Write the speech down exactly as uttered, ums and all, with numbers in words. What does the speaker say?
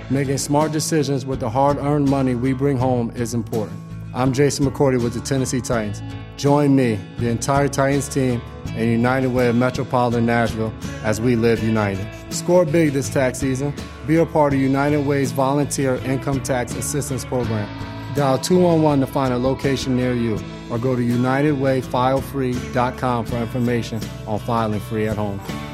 Making smart decisions with the hard-earned money we bring home is important. I'm Jason McCourty with the Tennessee Titans. Join me, the entire Titans team, and United Way of Metropolitan Nashville as we live united. Score big this tax season. Be a part of United Way's volunteer income tax assistance program. Dial two one one to find a location near you, or go to united way file free dot com for information on filing free at home.